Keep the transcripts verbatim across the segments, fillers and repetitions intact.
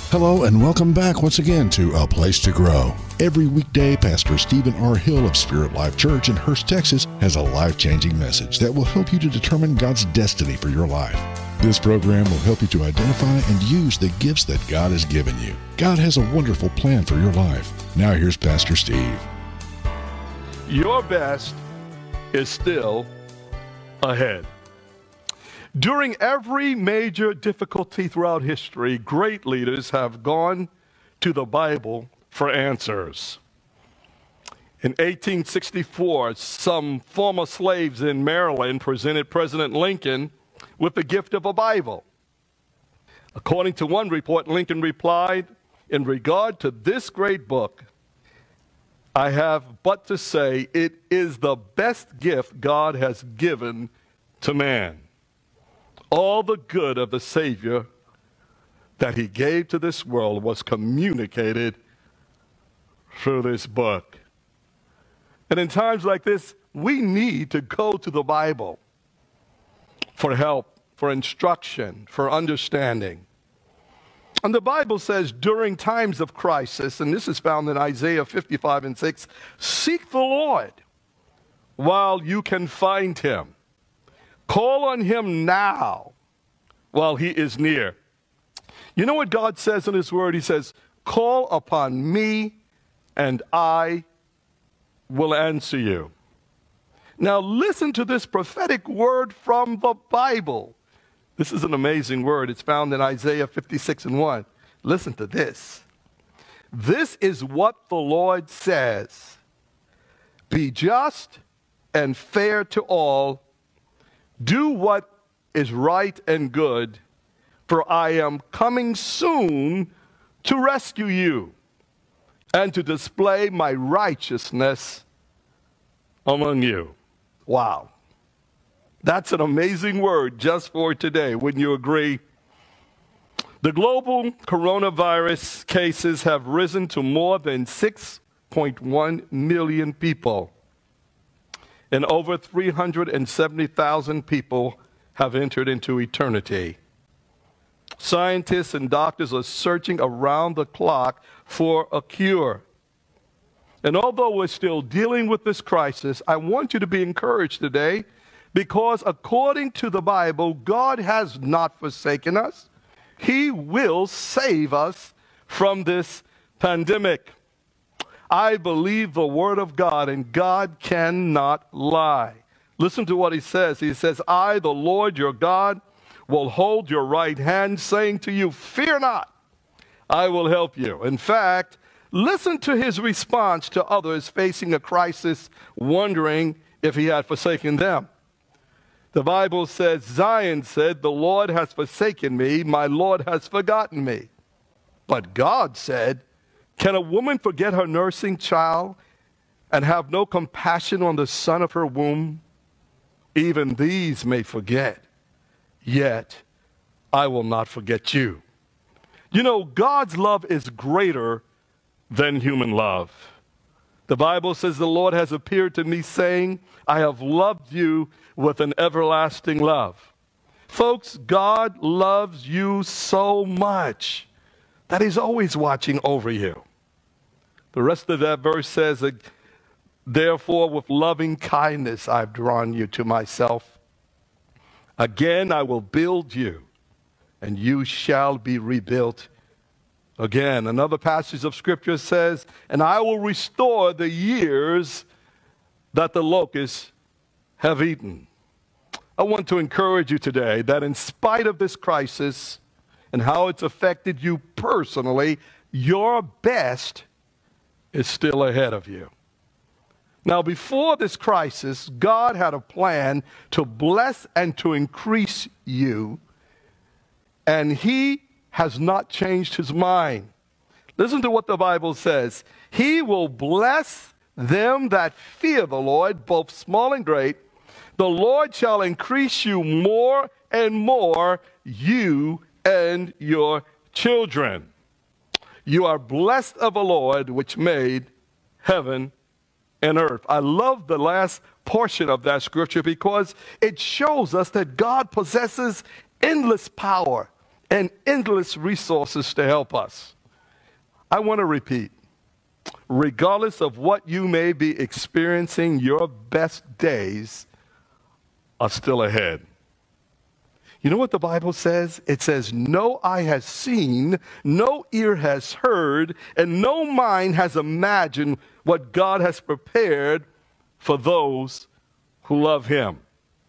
Hello and welcome back once again to A Place to Grow. Every weekday, Pastor Stephen R. Hill of Spirit Life Church in Hurst, Texas, has a life-changing message that will help you to determine God's destiny for your life. This program will help you to identify and use the gifts that God has given you. God has a wonderful plan for your life. Now here's Pastor Steve. Your best is still ahead. During every major difficulty throughout history, great leaders have gone to the Bible for answers. In eighteen sixty-four, some former slaves in Maryland presented President Lincoln with the gift of a Bible. According to one report, Lincoln replied, "In regard to this great book, I have but to say it is the best gift God has given to man. All the good of the Savior that he gave to this world was communicated through this book." And in times like this, we need to go to the Bible for help, for instruction, for understanding. And the Bible says during times of crisis, and this is found in Isaiah fifty-five and six, seek the Lord while you can find him. Call on him now while he is near. You know what God says in his word? He says, call upon me and I will answer you. Now listen to this prophetic word from the Bible. This is an amazing word. It's found in Isaiah fifty-six and one. Listen to this. This is what the Lord says. Be just and fair to all. Do what is right and good, for I am coming soon to rescue you and to display my righteousness among you. Wow. That's an amazing word just for today, wouldn't you agree? The global coronavirus cases have risen to more than six point one million people. And over three hundred seventy thousand people have entered into eternity. Scientists and doctors are searching around the clock for a cure. And although we're still dealing with this crisis, I want you to be encouraged today because according to the Bible, God has not forsaken us. He will save us from this pandemic. I believe the word of God, and God cannot lie. Listen to what he says. He says, I, the Lord your God, will hold your right hand, saying to you, fear not, I will help you. In fact, listen to his response to others facing a crisis, wondering if he had forsaken them. The Bible says, Zion said, the Lord has forsaken me, my Lord has forgotten me. But God said, can a woman forget her nursing child and have no compassion on the son of her womb? Even these may forget, yet I will not forget you. You know, God's love is greater than human love. The Bible says the Lord has appeared to me saying, I have loved you with an everlasting love. Folks, God loves you so much that he's always watching over you. The rest of that verse says, therefore, with loving kindness, I've drawn you to myself. Again, I will build you, and you shall be rebuilt again. Another passage of Scripture says, and I will restore the years that the locusts have eaten. I want to encourage you today that in spite of this crisis and how it's affected you personally, your best is still ahead of you. Now, before this crisis, God had a plan to bless and to increase you, and he has not changed his mind. Listen to what the Bible says. He will bless them that fear the Lord, both small and great. The Lord shall increase you more and more, you and your children. You are blessed of the Lord, which made heaven and earth. I love the last portion of that scripture because it shows us that God possesses endless power, and endless resources to help us. I want to repeat, regardless of what you may be experiencing, your best days are still ahead. You know what the Bible says? It says, no eye has seen, no ear has heard, and no mind has imagined what God has prepared for those who love him.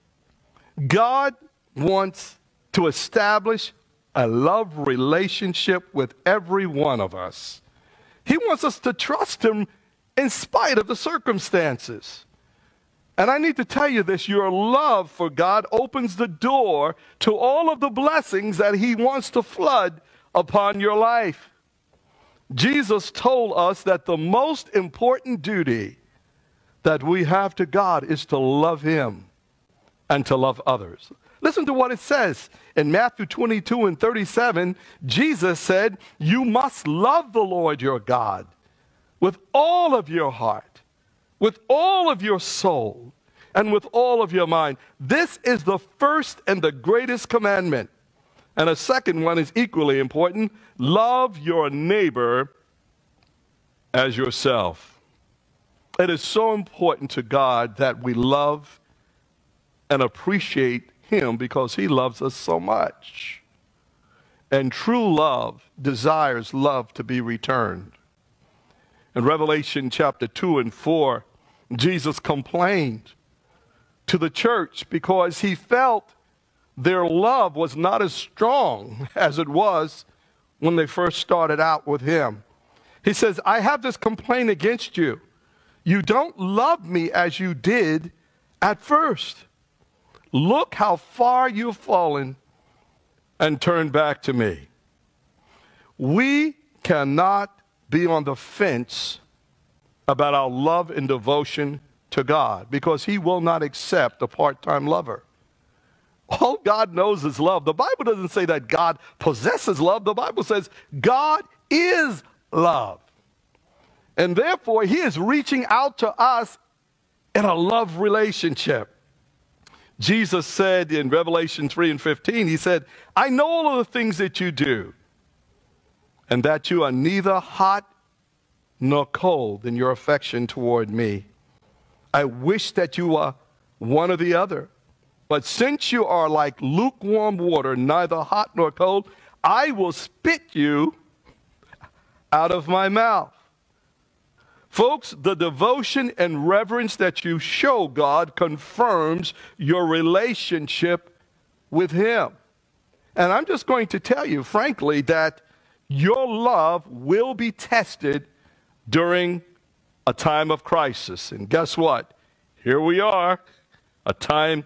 God wants to establish a love relationship with every one of us. He wants us to trust him in spite of the circumstances. And I need to tell you this, your love for God opens the door to all of the blessings that he wants to flood upon your life. Jesus told us that the most important duty that we have to God is to love him and to love others. Listen to what it says in Matthew twenty-two and thirty-seven. Jesus said, you must love the Lord your God with all of your heart, with all of your soul, and with all of your mind. This is the first and the greatest commandment. And a second one is equally important. Love your neighbor as yourself. It is so important to God that we love and appreciate him because he loves us so much. And true love desires love to be returned. In Revelation chapter two and four, Jesus complained to the church because he felt their love was not as strong as it was when they first started out with him. He says, I have this complaint against you. You don't love me as you did at first. Look how far you've fallen and turned back to me. We cannot be on the fence about our love and devotion to God because he will not accept a part-time lover. All God knows is love. The Bible doesn't say that God possesses love. The Bible says God is love. And therefore, he is reaching out to us in a love relationship. Jesus said in Revelation three and fifteen, he said, I know all of the things that you do, and that you are neither hot nor cold in your affection toward me. I wish that you were one or the other. But since you are like lukewarm water, neither hot nor cold, I will spit you out of my mouth. Folks, the devotion and reverence that you show God confirms your relationship with him. And I'm just going to tell you, frankly, that your love will be tested during a time of crisis. And guess what? Here we are, a time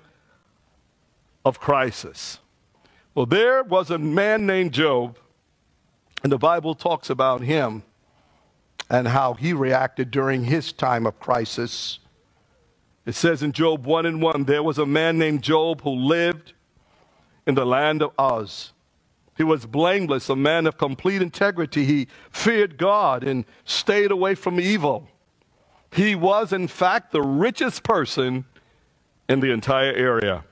of crisis. Well, there was a man named Job, and the Bible talks about him and how he reacted during his time of crisis. It says in Job one and one, there was a man named Job who lived in the land of Uz. He was blameless, a man of complete integrity. He feared God and stayed away from evil. He was, in fact, the richest person in the entire area.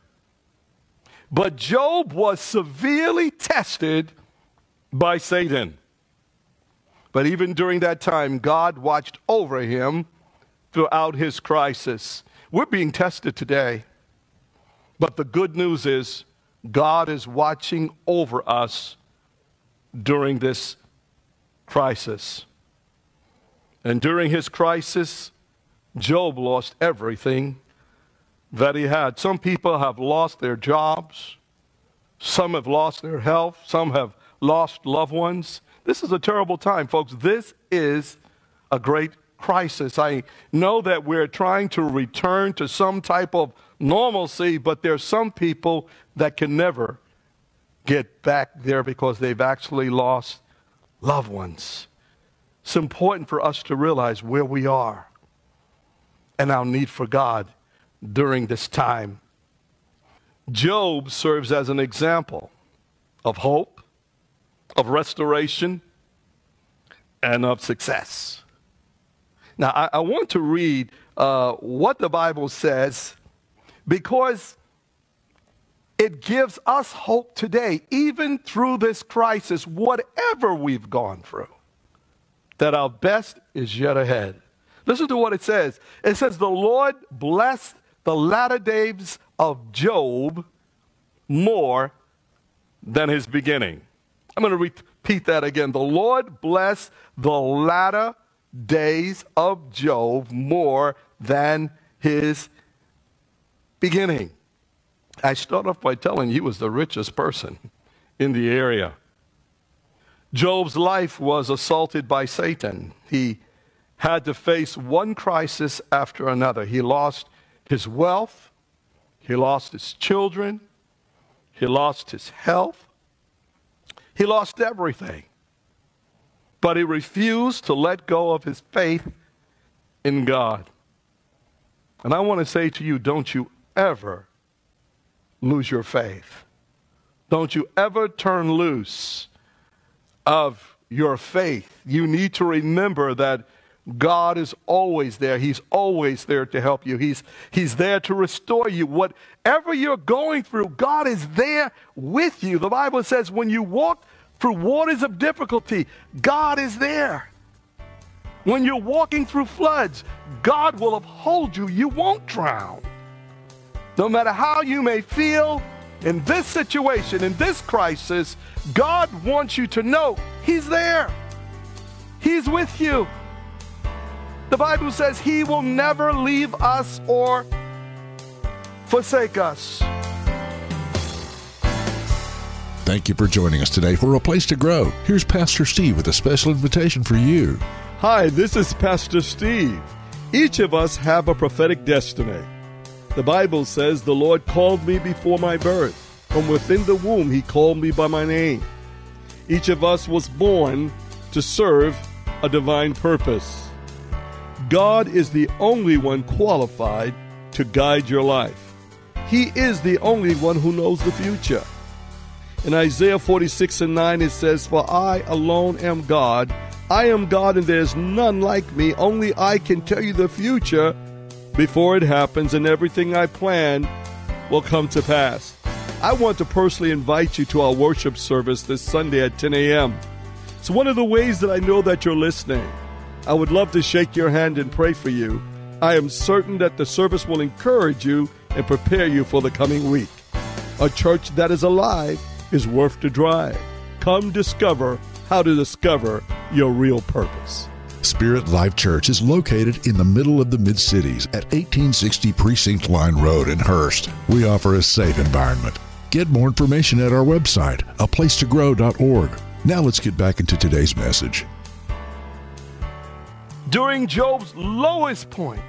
But Job was severely tested by Satan. But even during that time, God watched over him throughout his crisis. We're being tested today. But the good news is God is watching over us during this crisis. And during his crisis, Job lost everything that he had. Some people have lost their jobs. Some have lost their health. Some have lost loved ones. This is a terrible time, folks. This is a great crisis. I know that we're trying to return to some type of normalcy, but there's some people that can never get back there because they've actually lost loved ones. It's important for us to realize where we are and our need for God during this time. Job serves as an example of hope, of restoration, and of success. Now, I, I want to read uh, what the Bible says because it gives us hope today, even through this crisis, whatever we've gone through, that our best is yet ahead. Listen to what it says. It says, the Lord blessed the latter days of Job more than his beginning. I'm going to repeat that again. The Lord blessed the latter days of Job more than his beginning. I start off by telling you he was the richest person in the area. Job's life was assaulted by Satan. He had to face one crisis after another. He lost his wealth. He lost his children. He lost his health. He lost everything. But he refused to let go of his faith in God. And I want to say to you, don't you ever lose your faith. Don't you ever turn loose of your faith. You need to remember that God is always there. He's always there to help you. He's, he's there to restore you. Whatever you're going through, God is there with you. The Bible says when you walk through waters of difficulty, God is there. When you're walking through floods, God will uphold you. You won't drown. No matter how you may feel in this situation, in this crisis, God wants you to know He's there. He's with you. The Bible says He will never leave us or forsake us. Thank you for joining us today for A Place to Grow. Here's Pastor Steve with a special invitation for you. Hi, this is Pastor Steve. Each of us have a prophetic destiny. The Bible says the Lord called me before my birth. From within the womb, He called me by my name. Each of us was born to serve a divine purpose. God is the only one qualified to guide your life. He is the only one who knows the future. In Isaiah forty-six and nine, it says, "For I alone am God. I am God and there is none like me. Only I can tell you the future before it happens, and everything I plan will come to pass." I want to personally invite you to our worship service this Sunday at ten a.m. It's one of the ways that I know that you're listening. I would love to shake your hand and pray for you. I am certain that the service will encourage you and prepare you for the coming week. A church that is alive is worth the drive. Come discover how to discover your real purpose. Spirit Life Church is located in the middle of the Mid-Cities at eighteen sixty Precinct Line Road in Hurst. We offer a safe environment. Get more information at our website, a place to grow dot org. Now let's get back into today's message. During Job's lowest point,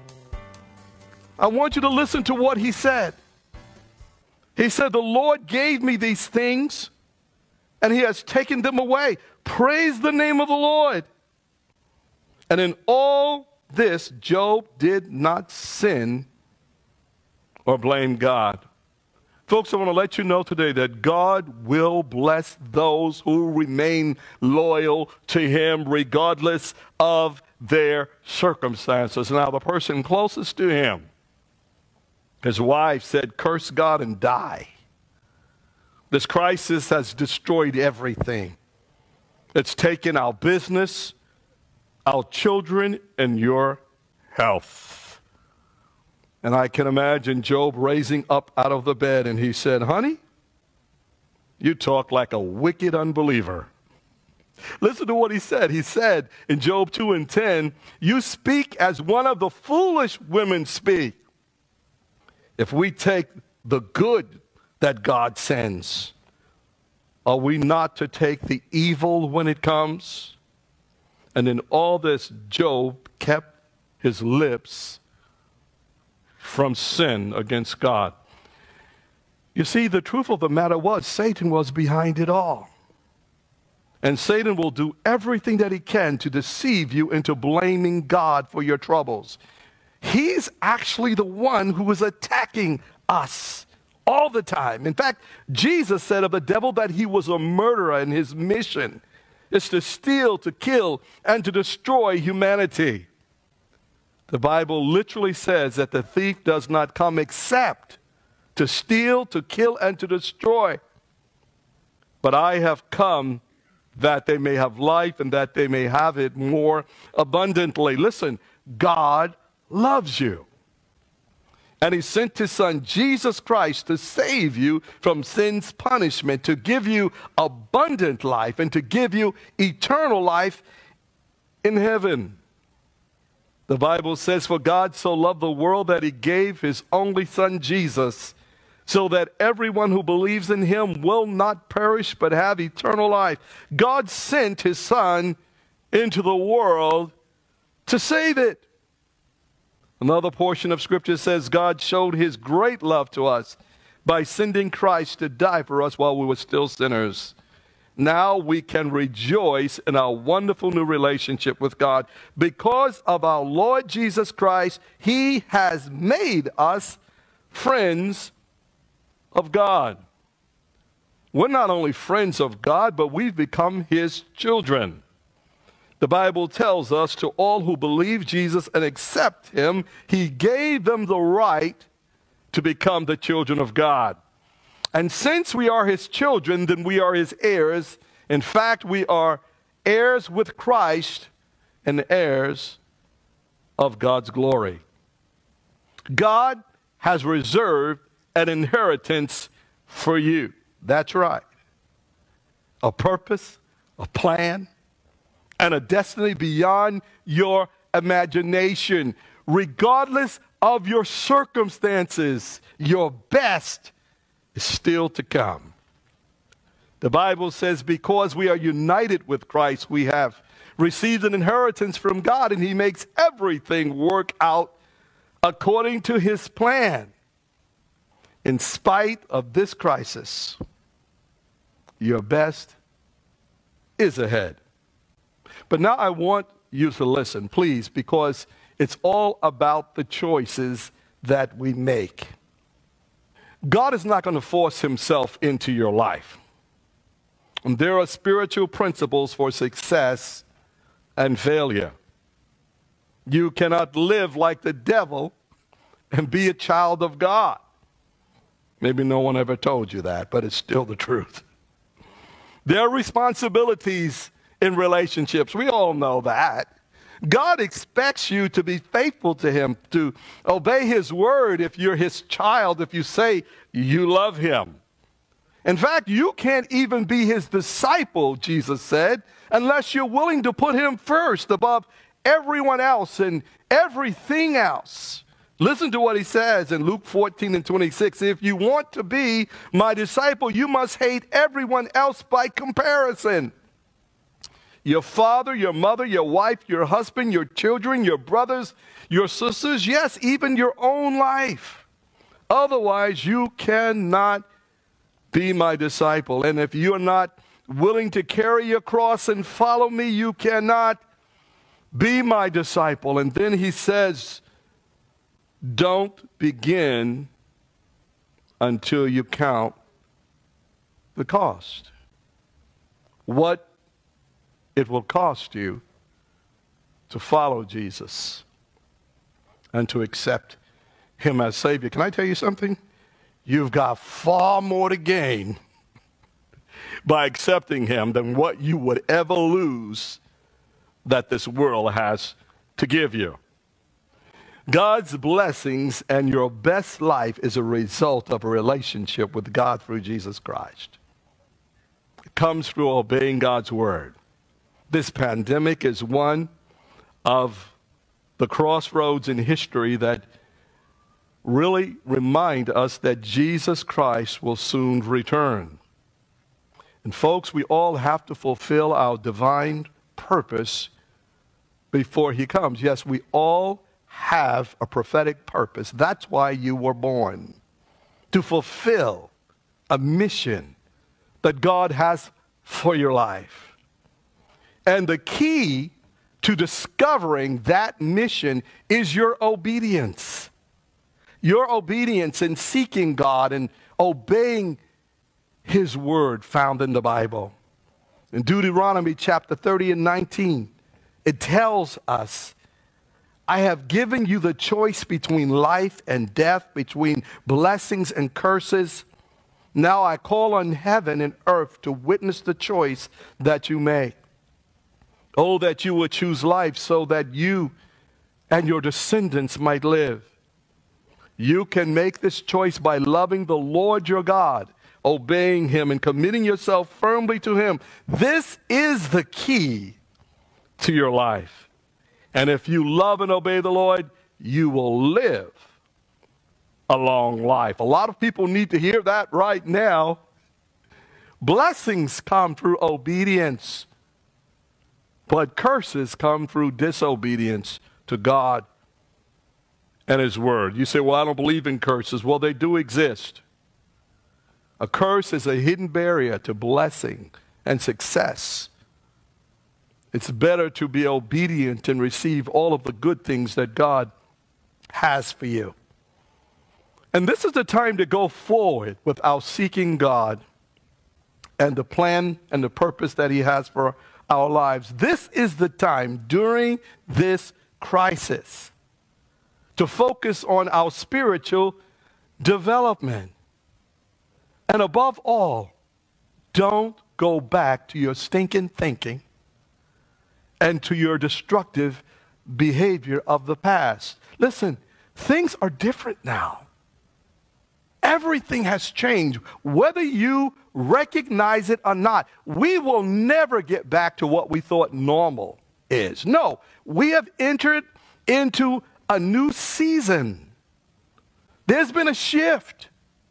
I want you to listen to what he said. He said, "The Lord gave me these things, and He has taken them away. Praise the name of the Lord." And in all this, Job did not sin or blame God. Folks, I want to let you know today that God will bless those who remain loyal to Him regardless of their circumstances. Now, the person closest to him, his wife, said, "Curse God and die." This crisis has destroyed everything. It's taken our business, our children, and your health. And I can imagine Job raising up out of the bed, and he said, "Honey, you talk like a wicked unbeliever." Listen to what he said. He said in Job two and ten, "You speak as one of the foolish women speak. If we take the good that God sends, are we not to take the evil when it comes?" And in all this, Job kept his lips from sin against God. You see, the truth of the matter was, Satan was behind it all. And Satan will do everything that he can to deceive you into blaming God for your troubles. He's actually the one who is attacking us all the time. In fact, Jesus said of the devil that he was a murderer, and his mission is to steal, to kill, and to destroy humanity. The Bible literally says that the thief does not come except to steal, to kill, and to destroy. But I have come that they may have life and that they may have it more abundantly. Listen, God loves you. And he sent his son, Jesus Christ, to save you from sin's punishment, to give you abundant life, and to give you eternal life in heaven. The Bible says, for God so loved the world that he gave his only son, Jesus, so that everyone who believes in him will not perish but have eternal life. God sent his son into the world to save it. Another portion of Scripture says God showed his great love to us by sending Christ to die for us while we were still sinners. Now we can rejoice in our wonderful new relationship with God. Because of our Lord Jesus Christ, he has made us friends of God. We're not only friends of God, but we've become his children. The Bible tells us to all who believe Jesus and accept him, he gave them the right to become the children of God. And since we are his children, then we are his heirs. In fact, we are heirs with Christ and heirs of God's glory. God has reserved an inheritance for you. That's right. A purpose, a plan, and a destiny beyond your imagination. Regardless of your circumstances, your best is still to come. The Bible says because we are united with Christ, we have received an inheritance from God, and he makes everything work out according to his plan. In spite of this crisis, your best is ahead. But now I want you to listen, please, because it's all about the choices that we make. God is not going to force himself into your life. And there are spiritual principles for success and failure. You cannot live like the devil and be a child of God. Maybe no one ever told you that, but it's still the truth. There are responsibilities in relationships. We all know that. God expects you to be faithful to him, to obey his word if you're his child, if you say you love him. In fact, you can't even be his disciple, Jesus said, unless you're willing to put him first above everyone else and everything else. Listen to what he says in Luke fourteen and twenty-six. If you want to be my disciple, you must hate everyone else by comparison. Your father, your mother, your wife, your husband, your children, your brothers, your sisters, yes, even your own life. Otherwise, you cannot be my disciple. And if you're not willing to carry your cross and follow me, you cannot be my disciple. And then he says, don't begin until you count the cost. What it will cost you to follow Jesus and to accept him as Savior. Can I tell you something? You've got far more to gain by accepting him than what you would ever lose that this world has to give you. God's blessings and your best life is a result of a relationship with God through Jesus Christ. It comes through obeying God's word. This pandemic is one of the crossroads in history that really remind us that Jesus Christ will soon return. And folks, we all have to fulfill our divine purpose before he comes. Yes, we all have a prophetic purpose. That's why you were born, to fulfill a mission that God has for your life. And the key to discovering that mission is your obedience. Your obedience in seeking God and obeying his word found in the Bible. In Deuteronomy chapter thirty and nineteen, it tells us I have given you the choice between life and death, between blessings and curses. Now I call on heaven and earth to witness the choice that you make. Oh, that you would choose life so that you and your descendants might live. You can make this choice by loving the Lord your God, obeying him, and committing yourself firmly to him. This is the key to your life. And if you love and obey the Lord, you will live a long life. A lot of people need to hear that right now. Blessings come through obedience, but curses come through disobedience to God and his word. You say, well, I don't believe in curses. Well, they do exist. A curse is a hidden barrier to blessing and success. It's better to be obedient and receive all of the good things that God has for you. And this is the time to go forward without seeking God and the plan and the purpose that he has for our lives. This is the time during this crisis to focus on our spiritual development. And above all, don't go back to your stinking thinking and to your destructive behavior of the past. Listen, things are different now. Everything has changed, whether you recognize it or not. We will never get back to what we thought normal is. No, we have entered into a new season. There's been a shift.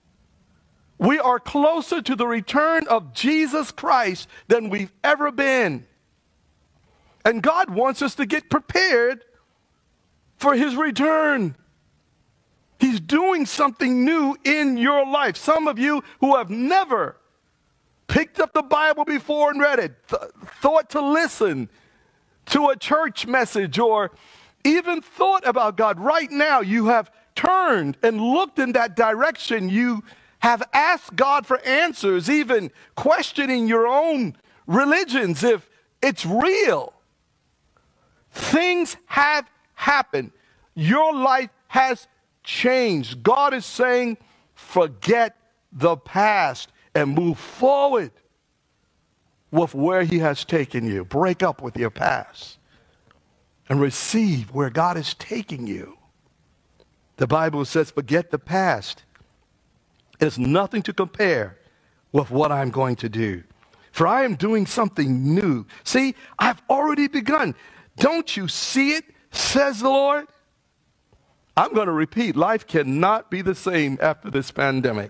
We are closer to the return of Jesus Christ than we've ever been. And God wants us to get prepared for his return. He's doing something new in your life. Some of you who have never picked up the Bible before and read it, th- thought to listen to a church message, or even thought about God, right now you have turned and looked in that direction. You have asked God for answers, even questioning your own religions if it's real. Things have happened. Your life has changed. God is saying, forget the past and move forward with where he has taken you. Break up with your past and receive where God is taking you. The Bible says, forget the past. It's nothing to compare with what I'm going to do. For I am doing something new. See, I've already begun. Don't you see it, says the Lord? I'm going to repeat, life cannot be the same after this pandemic.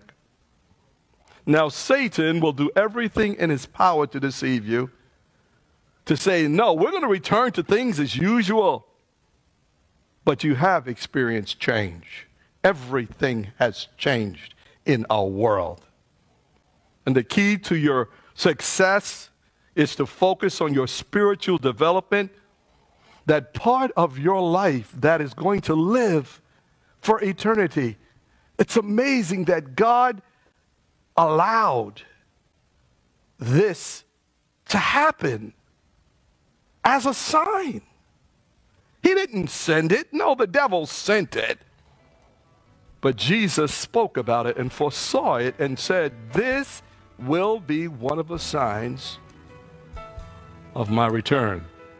Now, Satan will do everything in his power to deceive you, to say, no, we're going to return to things as usual. But you have experienced change. Everything has changed in our world. And the key to your success is to focus on your spiritual development, that part of your life that is going to live for eternity. It's amazing that God allowed this to happen as a sign. He didn't send it. No, the devil sent it. But Jesus spoke about it and foresaw it and said, this will be one of the signs of my return.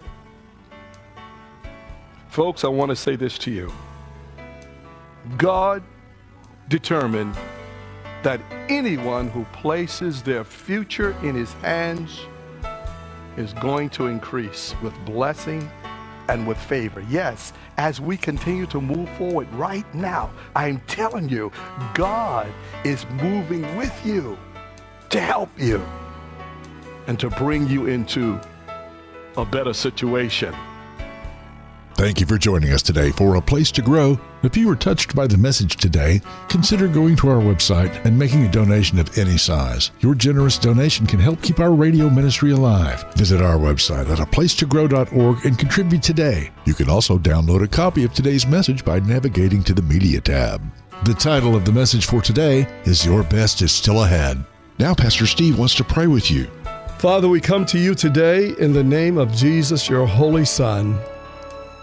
Folks, I want to say this to you. God determined that anyone who places their future in his hands is going to increase with blessing and with favor. Yes, as we continue to move forward right now, I'm telling you, God is moving with you to help you and to bring you into a better situation. Thank you for joining us today for A Place to Grow. If you were touched by the message today, consider going to our website and making a donation of any size. Your generous donation can help keep our radio ministry alive. Visit our website at a place to grow dot org and contribute today. You can also download a copy of today's message by navigating to the Media tab. The title of the message for today is Your Best is Still Ahead. Now Pastor Steve wants to pray with you. Father, we come to you today in the name of Jesus, your holy Son.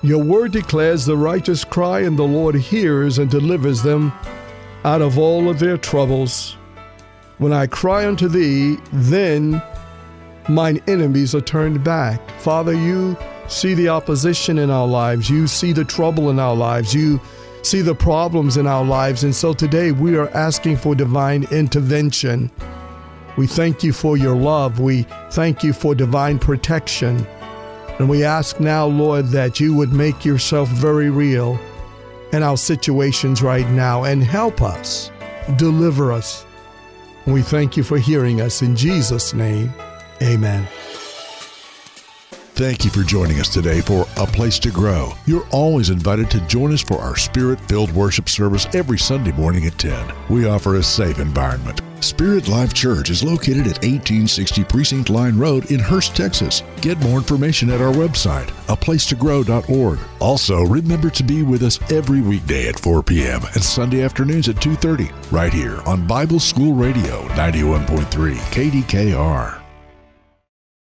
Your word declares the righteous cry and the Lord hears and delivers them out of all of their troubles. When I cry unto thee, then mine enemies are turned back. Father, you see the opposition in our lives. You see the trouble in our lives. You see the problems in our lives. And so today we are asking for divine intervention. We thank you for your love. We thank you for divine protection. And we ask now, Lord, that you would make yourself very real in our situations right now and help us, deliver us. We thank you for hearing us. In Jesus' name, amen. Thank you for joining us today for A Place to Grow. You're always invited to join us for our Spirit-filled worship service every Sunday morning at ten. We offer a safe environment. Spirit Life Church is located at eighteen sixty Precinct Line Road in Hurst, Texas. Get more information at our website, a place to grow dot org. Also, remember to be with us every weekday at four p.m. and Sunday afternoons at two thirty, right here on Bible School Radio ninety-one point three K D K R.